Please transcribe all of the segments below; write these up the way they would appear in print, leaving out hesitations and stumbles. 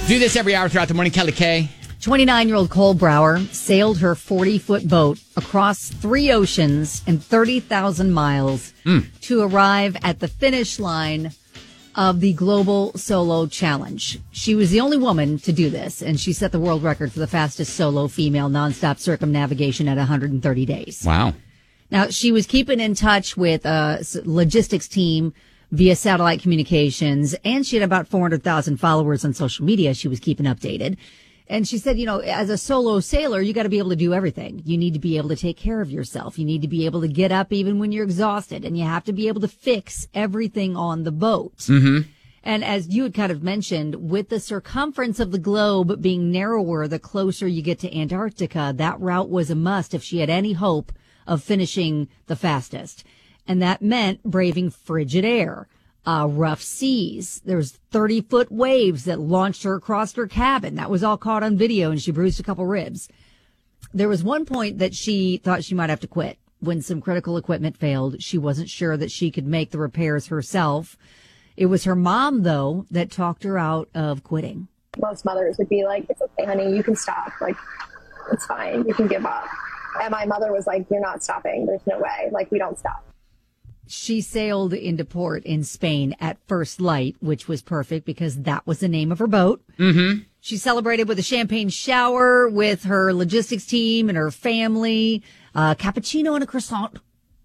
Do this every hour throughout the morning. Kelly K. 29-year-old Cole Brower sailed her 40-foot boat across 3 oceans and 30,000 miles to arrive at the finish line of the Global Solo Challenge. She was the only woman to do this, and she set the world record for the fastest solo female nonstop circumnavigation at 130 days. Wow. Now, she was keeping in touch with a logistics team via satellite communications, and she had about 400,000 followers on social media she was keeping updated. And she said, as a solo sailor, you got to be able to do everything. You need to be able to take care of yourself. You need to be able to get up even when you're exhausted, and you have to be able to fix everything on the boat. Mm-hmm. And as you had kind of mentioned, with the circumference of the globe being narrower the closer you get to Antarctica, that route was a must if she had any hope of finishing the fastest. And that meant braving frigid air, rough seas. There was 30-foot waves that launched her across her cabin. That was all caught on video, and she bruised a couple ribs. There was one point that she thought she might have to quit when some critical equipment failed. She wasn't sure that she could make the repairs herself. It was her mom, though, that talked her out of quitting. Most mothers would be like, it's okay, honey, you can stop. Like, it's fine. You can give up. And my mother was like, you're not stopping. There's no way. Like, we don't stop. She sailed into port in Spain at first light, which was perfect because that was the name of her boat. Mm-hmm. She celebrated with a champagne shower with her logistics team and her family, cappuccino and a croissant.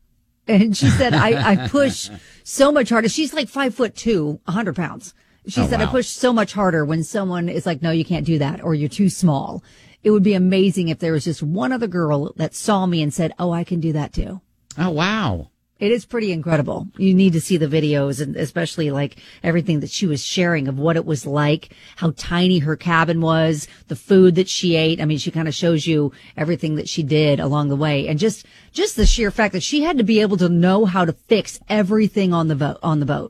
And she said, I push so much harder. She's like 5'2", 100 pounds. She said, wow. I push so much harder when someone is like, no, you can't do that, or you're too small. It would be amazing if there was just one other girl that saw me and said, oh, I can do that too. Oh, wow. It is pretty incredible. You need to see the videos, and especially like everything that she was sharing of what it was like, how tiny her cabin was, the food that she ate. I mean, she kind of shows you everything that she did along the way, and just the sheer fact that she had to be able to know how to fix everything on the boat.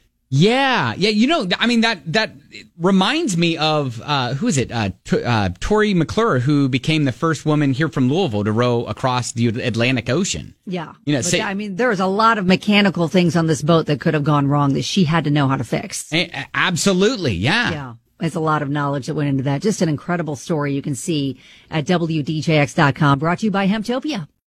Yeah. I mean, that reminds me of, who is it? Tori McClure, who became the first woman here from Louisville to row across the Atlantic Ocean. Yeah. There was a lot of mechanical things on this boat that could have gone wrong that she had to know how to fix. Absolutely. Yeah. Yeah. There's a lot of knowledge that went into that. Just an incredible story you can see at WDJX.com. Brought to you by Hemptopia.